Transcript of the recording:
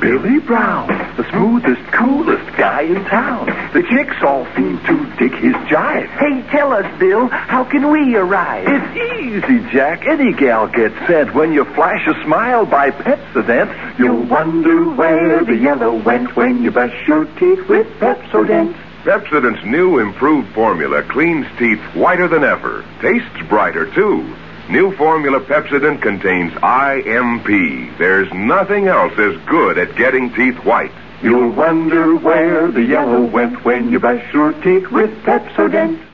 Billy Brown, the smoothest, coolest guy in town. The chicks all seem to dig his jive. Hey, tell us, Bill, how can we arrive? It's easy, Jack. Any gal gets sent when you flash a smile by Pepsodent. You'll wonder where the yellow went when you brush your teeth with Pepsodent. Pepsodent's new improved formula cleans teeth whiter than ever. Tastes brighter, too. New formula Pepsodent contains IMP. There's nothing else as good at getting teeth white. You'll wonder where the yellow went when you brush your teeth with Pepsodent.